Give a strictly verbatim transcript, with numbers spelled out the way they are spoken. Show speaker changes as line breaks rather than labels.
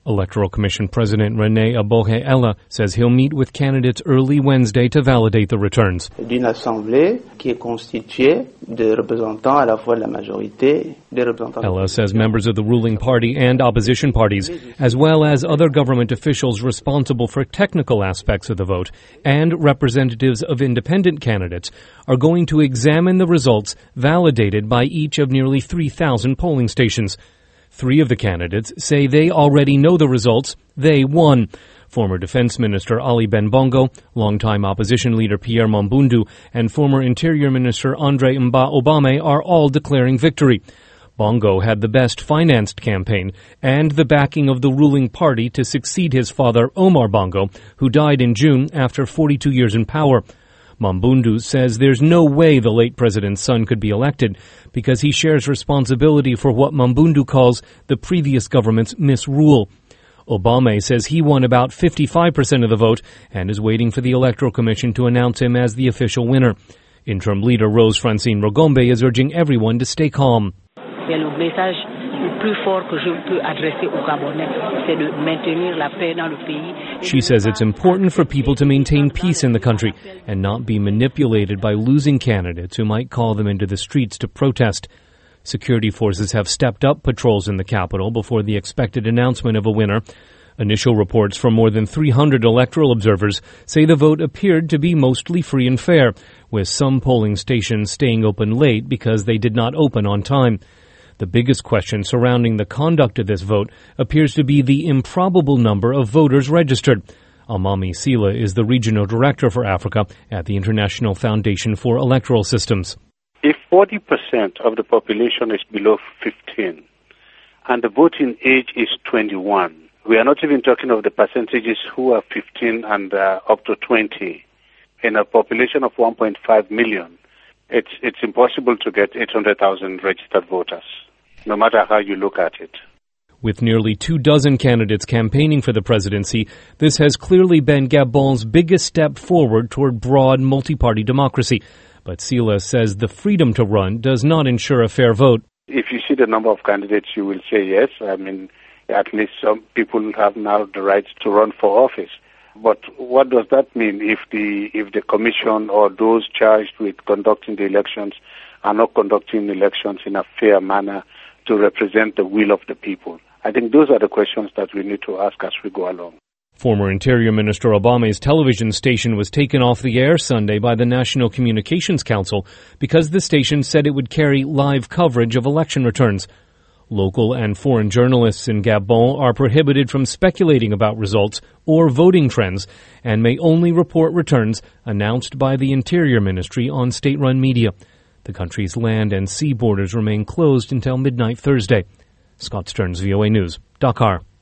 Electoral Commission President René Abohe Ella says he'll meet with candidates early Wednesday to validate the returns.
D'une assemblée qui est constituée de représentants à la fois de la majorité, des représentants.
Ella says members of the ruling party and opposition parties, as well as other government officials responsible for technical aspects of the vote and representatives of independent candidates, are going to examine the results validated by each of nearly three thousand polling stations. Three of the candidates say they already know the results. They won. Former Defense Minister Ali Ben Bongo, longtime opposition leader Pierre Mambundu, and former Interior Minister Andre Mba Obame are all declaring victory. Bongo had the best financed campaign and the backing of the ruling party to succeed his father Omar Bongo, who died in June after forty-two years in power. Mambundu says there's no way the late president's son could be elected because he shares responsibility for what Mambundu calls the previous government's misrule. Obame says he won about fifty-five percent of the vote and is waiting for the Electoral Commission to announce him as the official winner. Interim leader Rose Francine Rogombe is urging everyone to stay calm.
C'est le message le plus fort que je peux adresser aux Gabonais, c'est de maintenir la paix dans le pays.
She says it's important for people to maintain peace in the country and not be manipulated by losing candidates who might call them into the streets to protest. Security forces have stepped up patrols in the capital before the expected announcement of a winner. Initial reports from more than three hundred electoral observers say the vote appeared to be mostly free and fair, with some polling stations staying open late because they did not open on time. The biggest question surrounding the conduct of this vote appears to be the improbable number of voters registered. Amami Sila is the regional director for Africa at the International Foundation for Electoral Systems.
If forty percent of the population is below fifteen and the voting age is twenty-one, we are not even talking of the percentages who are fifteen and uh, up to twenty. In a population of one point five million, it's, it's impossible to get eight hundred thousand registered voters, no matter how you look at it.
With nearly two dozen candidates campaigning for the presidency, this has clearly been Gabon's biggest step forward toward broad multi-party democracy. But Sila says the freedom to run does not ensure a fair vote.
If you see the number of candidates, you will say yes. I mean, at least some people have now the right to run for office. But what does that mean if the if the commission or those charged with conducting the elections are not conducting elections in a fair manner to represent the will of the people? I think those are the questions that we need to ask as we go along.
Former Interior Minister Obame's television station was taken off the air Sunday by the National Communications Council because the station said it would carry live coverage of election returns. Local and foreign journalists in Gabon are prohibited from speculating about results or voting trends and may only report returns announced by the Interior Ministry on state-run media. The country's land and sea borders remain closed until midnight Thursday. Scott Stearns, V O A News, Dakar.